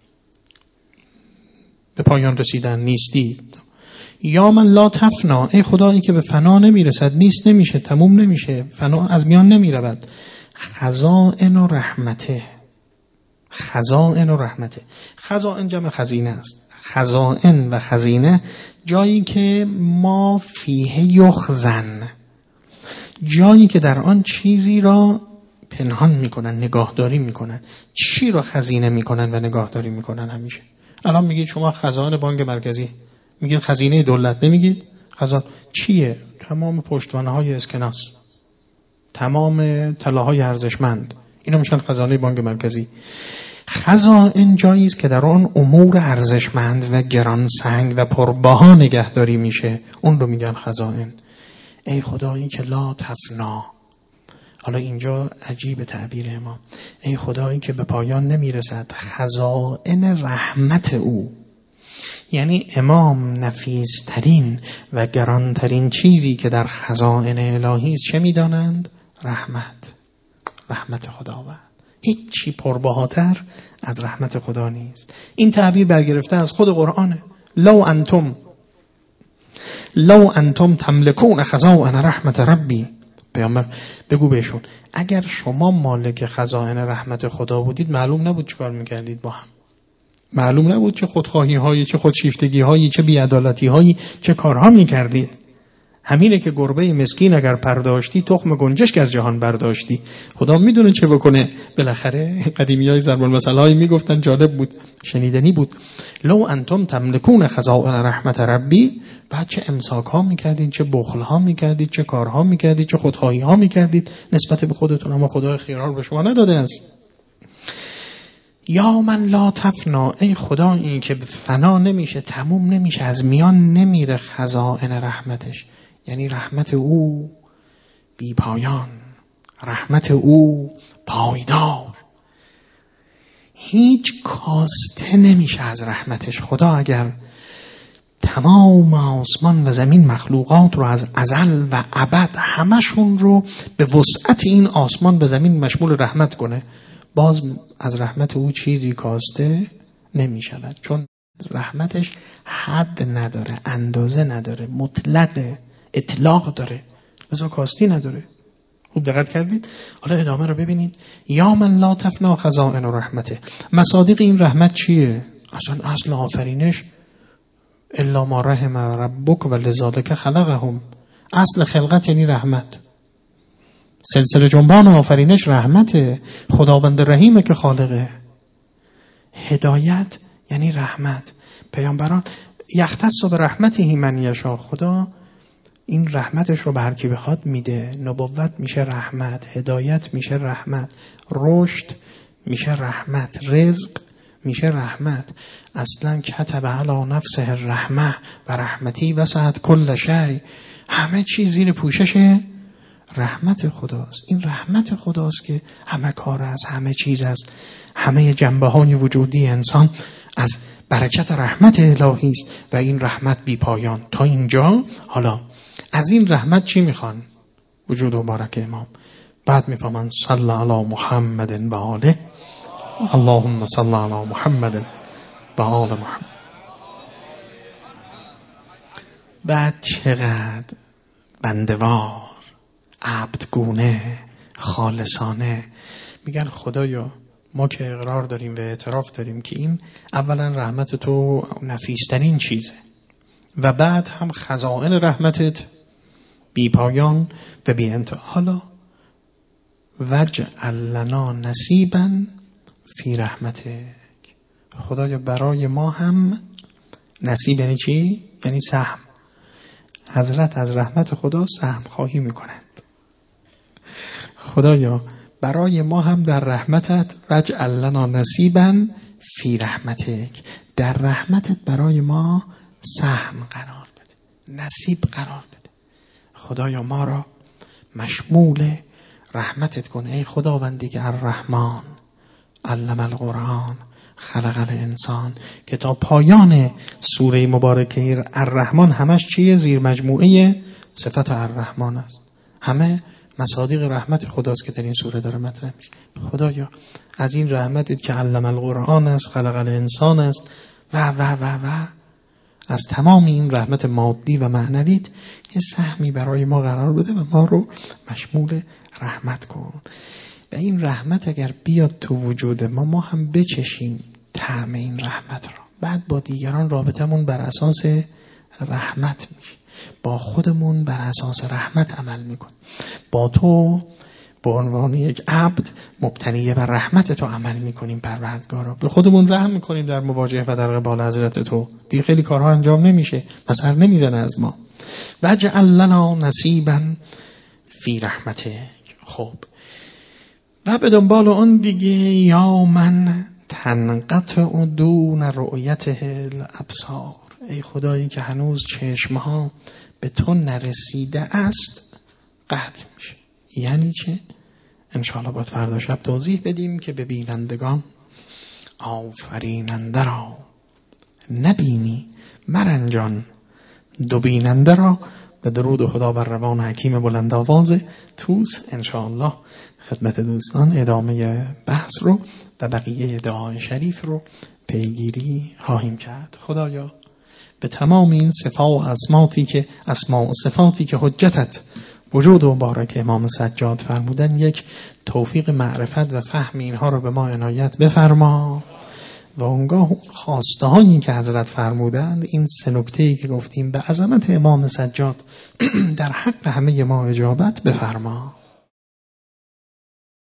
[SPEAKER 1] به پایان رسیدن، نیستی. یا من لا تفنا، ای خدایی که به فنا نمیرسد، نیست نمیشه، تموم نمیشه، فنا از میان نمیرود. خزائن و رحمته، خزائن و رحمته. خزائن جمع خزینه است. خزائن و خزینه جایی که ما فیه یخزن، جایی که در آن چیزی را پنهان میکنن، نگاهداری میکنن. چی را خزینه میکنن و نگاهداری میکنن؟ همیشه الان میگید شما خزانه بانک مرکزی، میگید خزینه دولت، نمیگید خزانه چیه؟ تمام پشتوانه های اسکناس، تمام طلاهای ارزشمند، اینا میشن خزانه بانک مرکزی. خزائن جایی است که در آن امور ارزشمند و گرانسنگ و پربها نگهداری میشه، اون رو میگن خزائن. ای خدایی که لا تفنا، حالا اینجا عجیب تعبیر امام، ای خدایی که به پایان نمیرسد خزائن رحمت او، یعنی امام نفیس‌ترین و گرانترین چیزی که در خزائن الهی است چه میدانند؟ رحمت، رحمت خداوند. هیچی پربهاتر از رحمت خدا نیست. این تعبیر برگرفته از خود قرآنه. لو انتم لو انتم تملکون خزائن رحمت ربی، پیامبر بگو بهشون اگر شما مالک خزائن رحمت خدا بودید معلوم نبود چیکار میکردید با هم، معلوم نبود چه خودخواهی هایی، چه خودشیفتگی هایی، چه بی‌عدالتی هایی، چه کارها میکردید. همینه که گربه مسکین اگر پرداشتی تخم گنجشک از جهان برداشتی. خدا میدونه چه بکنه. بالاخره قدیمیای ضرب المثل هایی میگفتن، جالب بود، شنیدنی بود. لو انتم تملکون خزائن رحمت ربی، بعد چه امساک ها میکردید، چه بخل ها میکردید، چه کارها میکردید، چه خودخواهی ها میکردید نسبت به خودتون، اما خدا خیرها به شما نداده است. یا من لا تفنا، ای خدا این که فنا نمیشه، تموم نمیشه، از میان نمیره خزائن رحمتش، یعنی رحمت او بی پایان، رحمت او پایدار، هیچ کاسته نمیشه از رحمتش. خدا اگر تمام آسمان و زمین مخلوقات رو از ازل و ابد همشون رو به وسعت این آسمان به زمین مشمول رحمت کنه، باز از رحمت او چیزی کاسته نمی شود، چون رحمتش حد نداره، اندازه نداره، مطلق اطلاق داره، لذا کاستی نداره. خوب دقت کردید؟ حالا ادامه رو ببینید. یا من لا تفنا خزائن رحمته، مصادیق این رحمت چیه؟ اصلا اصل آفرینش الا ما رحم ربک و لذالک خلقهم، اصل خلقت یعنی رحمت، سلسله جنبان آفرینش رحمته، خداوند رحیمه که خالقه. هدایت یعنی رحمت. پیامبران یختص به رحمته من یشاء، خدا این رحمتش رو به هر کی بخواد میده. نبوت میشه رحمت، هدایت میشه رحمت، رشد میشه رحمت، رزق میشه رحمت. اصلا کتب علی نفسه الرحمه و رحمتی وسعت کل شیء، همه چیز زیر پوشش رحمت خداست. این رحمت خداست که همه کار است، همه چیز است، همه جنبه های وجودی انسان از برکت رحمت الهی است و این رحمت بی پایان. تا اینجا حالا از این رحمت چی میخوان؟ وجود مبارک امام. بعد میفهمن صلی علی محمد و آله، اللهم صلی علی محمد و آل محمد. بعد چقدر بندوار، عبدگونه، خالصانه میگن خدایا ما که اقرار داریم و اعتراف داریم که این اولا رحمت تو نفیسترین چیزه و بعد هم خزائن رحمتت بی پایان و بی انتها. حالا وجعل لنا نصیبا فی رحمتک، خدایا برای ما هم نصیب یعنی چی؟ یعنی سهم. حضرت از رحمت خدا سهم خواهی میکنند. خدایا برای ما هم در رحمتت وجعل لنا نصیبا فی رحمتک، در رحمتت برای ما سهم قرار بده، نصیب قرار بده. خدایا ما را مشمول رحمتت کن. ای خداوندی که الرحمن علم القرآن خلق الانسان، که تا پایان سوره مبارکه الرحمن همش چیه؟ زیر مجموعه صفت الرحمن است. همه مصادیق رحمت خداست که در این سوره داره مطرح میشه. خدایا از این رحمتت که علم القرآن است، خلق الانسان است و و و و از تمام این رحمت مادی و معنویت یه سهمی برای ما قرار بده و ما رو مشمول رحمت کن. و این رحمت اگر بیاد تو وجود ما، ما هم بچشیم طعم این رحمت رو، بعد با دیگران رابطمون بر اساس رحمت میشه، با خودمون بر اساس رحمت عمل میکن، با تو به عنوان یک عبد مبتنی بر رحمت تو عمل میکنیم. پروردگارا به خودمون رحم میکنیم در مواجهه و در قبال حضرت تو. دیگه خیلی کارها انجام نمیشه، مثلا نمیزنه از ما. وجعل لنا نصیبا فی رحمتک. خب و به دنبال اون دیگه یا من تنقطع دون رؤیته الابصار، ای خدایی که هنوز چشمها به تو نرسیده است قطع میشه. یعنی چه؟ انشاءالله باید فردا شب توضیح بدیم که به بینندگان آفریننده را نبینی مرنجان، دو بیننده را. به درود خدا بر روان حکیم بلند آواز توس انشاءالله خدمت دوستان ادامه بحث رو و بقیه دعای شریف رو پیگیری خواهیم کرد. خدایا به تمام این صفات و اسماتی که اسماء و صفاتی که حجتت وجود مبارک امام سجاد فرمودن یک توفیق معرفت و فهم اینها رو به ما عنایت بفرما و اونگاه خواسته هایی که حضرت فرمودند، این سه نکته‌ای که گفتیم به عظمت امام سجاد در حق همه ما اجابت بفرما.